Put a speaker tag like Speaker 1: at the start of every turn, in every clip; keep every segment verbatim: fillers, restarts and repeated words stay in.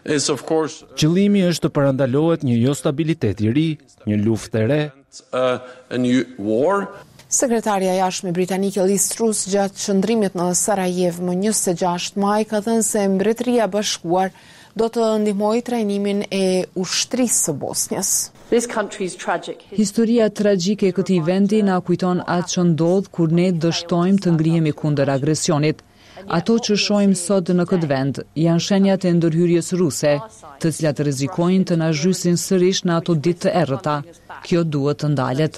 Speaker 1: is of course
Speaker 2: Qëllimi është të parandalohet një jo stabilitet i ri, një luftë e re,
Speaker 1: uh, a new war.
Speaker 3: Sekretarja e jashtme britanike Liz Truss gjatë qëndrimit në Sarajevo më njëzet e gjashtë maj ka thënë se Mbretëria e Bashkuar do të ndihmojë trajnimin e ushtrisë së Bosnjës.
Speaker 4: Historia tragjike e këtij vendi na kujton atë që ndodh kur ne dështojmë të ngrihemi kundër agresionit. Ato që shohim sot në këtë vend janë shenjat e ndërhyrjes ruse, të cilat rrezikojnë të na zhysin sërish në ato ditë të errëta. Kjo duhet të ndalet.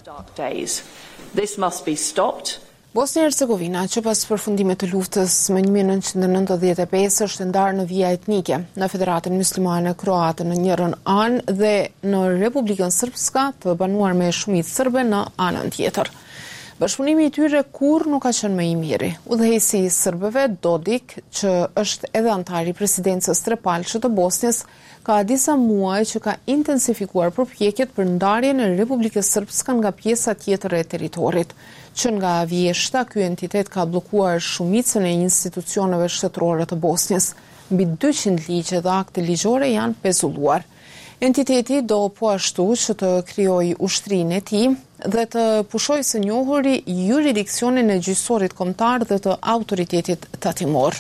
Speaker 5: This must be stopped.
Speaker 3: Bosnia e Hercegovina, që pas përfundimit të luftës më një mijë nëntëqind e nëntëdhjetë e pesë, është ndarë në vija etnike, në Federatën Muslimane Kroate në njërin anë dhe në Republikën Srpska, të banuar me shumicë serbe në anën tjetër. Bashkëpunimi i tyre kur nuk ka qenë më i miri. Udhëheqësi i serbëve Dodik, që është edhe antar i presidencës trepalçe të Bosnjës, ka disa muaj që ka intensifikuar përpjekjet për ndarjen e Republikës Srpska nga pjesa tjetër e territorit. Që nga vjeshta, ky entitet ka bllokuar shumicën e institucioneve shtetërore të Bosnjës. Mbi dyqind ligje dhe akte ligjore janë pezulluar. Entiteti do po ashtu që të krijojë ushtrinë e tij dhe të pushojë së njohuri jurisdiksionin e gjyqësorit kombëtar dhe të autoritetit tatimor.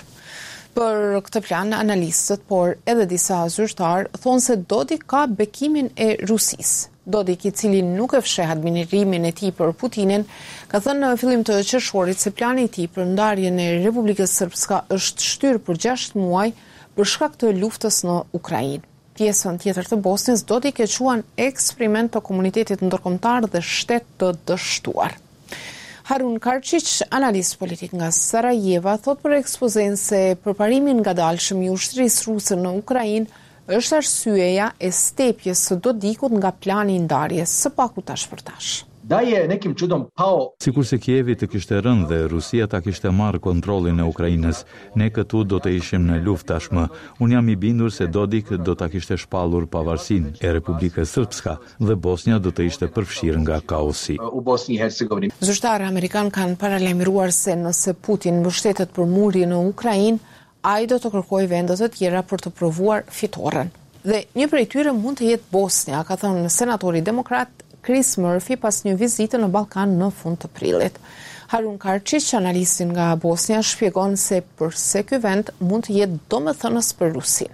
Speaker 3: Për këtë plan, analistët, por edhe disa zyrtar, thonë se Dodik ka bekimin e Rusisë. Dodik, i cili nuk e fsheh admirimin e tij për Putinin, ka thënë në fillim të qershorit se plani i tij për ndarjen e Republikës Srpska është shtyrë për gjashtë muaj për shkak të luftës në Ukrainë. Pjesën tjetër të Bosnjës, Dodik e quan eksperiment të komunitetit ndërkombëtar dhe shtet të dështuar. Harun Karqic, analist politik nga Sarajeva, thot për ekspozen se përparimin ngadalshëm i ushtrisë ruse në Ukrainë është arsyeja e stepjes së Dodikut nga plani i ndarjes së paku tash për tash.
Speaker 6: Da je nekim čudom pao.
Speaker 7: Sikurse Kijevi të kishte rënë dhe Rusia ta kishte marrë kontrollin e Ukrainës, ne këtu do të ishim në luftë tashmë. Unë jam i bindur se Dodik do ta kishte shpallur pavarësinë e Republikës Srpska dhe Bosnia do të ishte përfshirë nga kaosi.
Speaker 6: U Bosni i Hercegovinë.
Speaker 3: Zyrtarë amerikanë kanë paralajmëruar se nëse Putin mbështetet për muri në Ukrainë, ai do të kërkojë vende të tjera për të provuar fitoren. Dhe një prej tyre mund të jetë Bosnia, ka thënë senatori demokrat Chris Murphy pas një vizite në Ballkan në fund të prillit. Harun Karqic, analistin nga Bosnia, shpjegon se përse ky vend mund të jetë domethënës për Rusinë.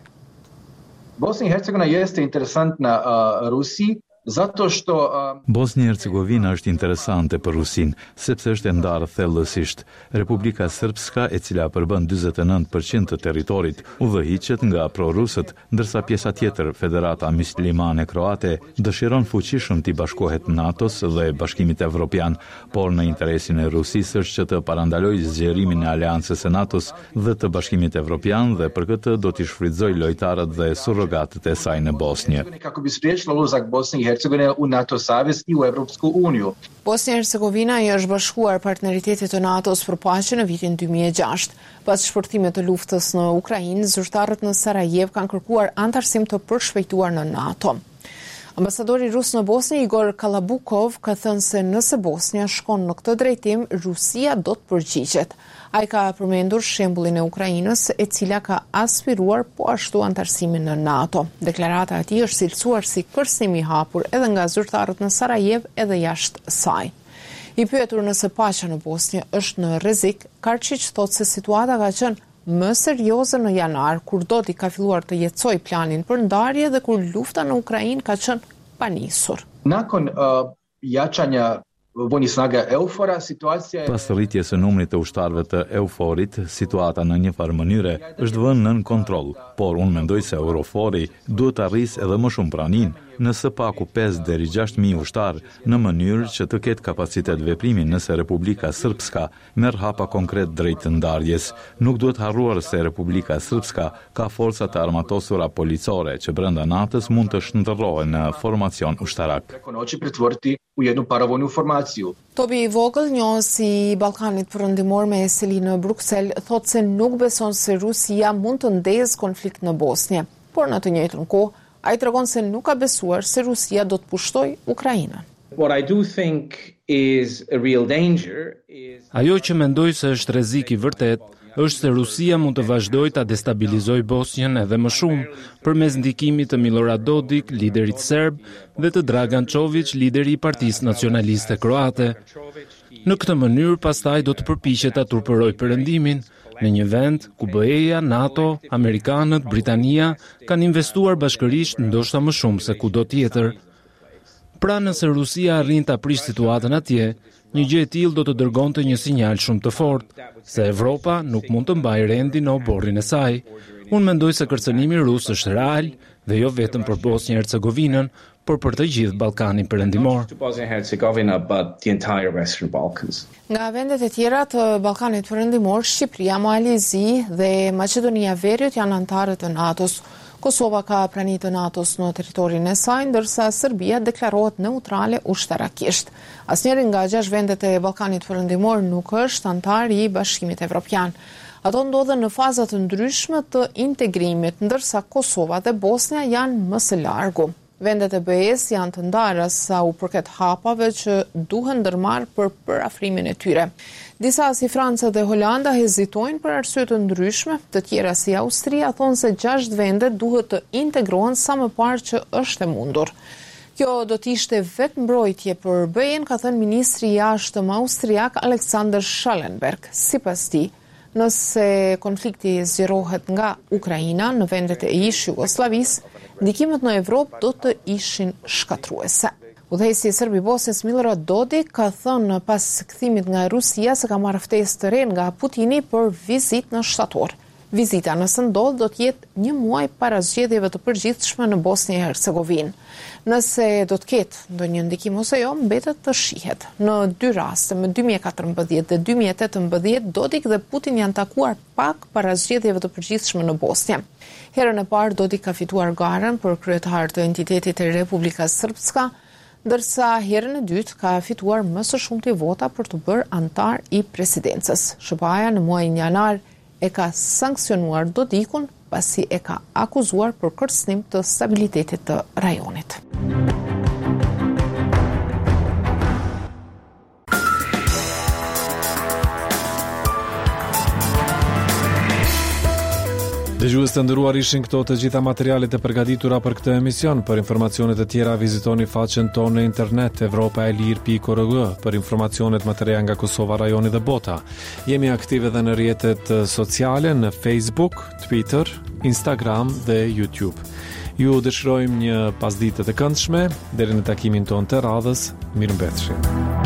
Speaker 6: Bosna i Hercegovina jeste interesantna uh, Rusiji, zato što uh...
Speaker 7: Bosnia e Hercegovina është interesante për Rusinë, sepse është e ndarë thellësisht. Republika Srpska, e cila përbën dyzet e nëntë përqind të territorit, udhëhiqet nga prorusët, ndërsa pjesa tjetër, Federata Muslimane Kroate, dëshiron fuqishëm t'i bashkohet NATO-s dhe Bashkimit Evropian, por në interesin e Rusisë është që të parandalojë zgjerimin e aleancës së NATO-s dhe të Bashkimit Evropian dhe për këtë do t'i shfrytëzojë lojtarët dhe surrogatët e saj në Bosnjë.
Speaker 6: Kako bi spriječila ulazak Bosne i Hercegovine u NATO savez i u Evropsku uniju.
Speaker 3: Bosnia e Hercegovina i është bashkuar partneritetit të NATO-s për paqe në vitin dy mijë e gjashtë. Pas shpërtimit të luftës në Ukrainë, zyrtarët në Sarajevo kanë kërkuar antarësim të përshpejtuar në NATO. Ambasadori rus në Bosnjë, Igor Kalabukov, ka thënë se nëse Bosnia shkon në këtë drejtim, Rusia do të përgjigjet. Ai ka përmendur shembullin e Ukrainës, e cila ka aspiruar po ashtu antarësimin në NATO. Deklarata e tij është cilësuar si kërcënim i hapur edhe nga zyrtarët në Sarajevo edhe jashtë saj. I pyetur nëse paqja në Bosnjë është në rrezik, Karqic thotë se situata ka qenë më serioze në janar, kur Dodik ka filluar të jetësoj planin për ndarje dhe kur lufta në Ukrainë ka qenë panisur.
Speaker 6: Nakon uh, jačanja vojnih snaga Eufora, situacija
Speaker 7: Pas rritjes së numrit të ushtarëve të Euforit, situata në një farë mënyre është vënë nën kontroll, por unë mendoj se Eurofori duhet të arrisë edhe më shumë praninë, në së paku pesë deri gjashtë mijë ushtarë, në mënyrë që të ketë kapacitet veprimi nëse Republika Srpska merr hapa konkret drejt të ndarjes. Nuk duhet harruar se Republika Srpska ka forca të armatosura policore që brenda natës mund të shndërrohen në formacion ushtarak.
Speaker 6: preko noći pretvoriti u jednu paravojnu formaciju.
Speaker 3: Tobi Vogel, njohësi i Ballkanit Perëndimor me seli në Bruksel, thotë se nuk beson se Rusia mund të ndezë konflikt në Bosnjë, por në të njëjtën kohë ai tregon se nuk ka besuar se Rusia do të pushtojë Ukrainën.
Speaker 8: What I do think is a real danger is
Speaker 2: Ajo që mendoj se është rrezik i vërtet është se Rusia mund të vazhdojë ta destabilizojë Bosnjën edhe më shumë përmes ndikimit të Milorad Dodik, liderit serb, dhe të Dragan Čović, lideri i Partisë Nacionaliste Kroate. Në këtë mënyrë pastaj do të përpiqet ta turpërojë perëndimin në një vend ku B E-ja, NATO, Amerikanët, Britania kanë investuar bashkërisht ndoshta më shumë se kudo tjetër. Pra nëse Rusia arrin ta prish situatën atje, një gjë e tillë do të dërgonte një sinjal shumë të fortë se Evropa nuk mund të mbajë rendin në oborrin e saj. Unë mendoj se kërcënimi rus është real dhe jo vetëm për Bosnjë-Hercegovinën, por për të gjithë Ballkanin Perëndimor.
Speaker 3: Nga vendet e tjera të Ballkanit Perëndimor, Shqipëria, Malizi dhe Maqedonia Veriut janë anëtarë të NATO-s. Kosova ka prani të NATO-s në territorin e saj, ndërsa Serbia deklarohet neutrale ushtarakisht. Asnjëri nga gjashtë vendet e Ballkanit Perëndimor nuk është antar i Bashkimit Evropian. Ato ndodhen në faza të ndryshme të integrimit, ndërsa Kosova dhe Bosnia janë më së largu. Vendet e B E-s janë të ndara sa u përket hapave që duhen ndërmarrë për përafrimin e tyre. Disa si Franca dhe Holanda hezitojnë për arsye të ndryshme, të tjera si Austria thonë se gjashtë vende duhet të integrohen sa më parë që është e mundur. Kjo do të ishte vetë mbrojtje për B E-n, ka thënë ministri i jashtëm austriak Alexander Schallenberg. Sipas tij, nëse konflikti zgjerohet nga Ukraina në vendet e ish Jugosllavisë, ndikimet në Evropë do të ishin shkatruese. Udhëheqësi i Serbi Bosnjës Milorad Dodik ka thënë pas kthimit nga Rusia se ka marrë ftesë të re nga Putini për vizitë në shtator. Vizita nëse ndodh do të jetë një muaj para zgjedhjeve të përgjithshme në Bosnjë e Hercegovinë. Nëse do të ketë ndonjë ndikim ose jo, mbetet të shihet. Në dy raste, më dy mijë e katërmbëdhjetë dhe dy mijë e tetëmbëdhjetë, Dodik dhe Putin janë takuar pak para zgjedhjeve të përgjithshme në Bosnjë. Herën e parë Dodik ka fituar garën për kryetar të entitetit të Republika Srpska, ndërsa herën e dytë ka fituar më së shumti vota për të bërë antar i presidencës. S B A-ja në muajin janar e ka sankcionuar Dodikun pasi e ka akuzuar për kërcënim të stabilitetit të rajonit.
Speaker 8: Dëgjues të nderuar, ishin këto të gjitha materialet e përgatitura për këtë emision. Për informacionet e tjera vizitoni faqen tonë në internet evropa e lir pikë org për informacionet më të reja nga Kosova, rajoni dhe bota. Jemi aktive edhe në rrjetet sociale në Facebook, Twitter, Instagram dhe YouTube. Ju dëshirojmë një pasditë të këndshme deri në takimin tonë të radhës. Mirëmbëfshim.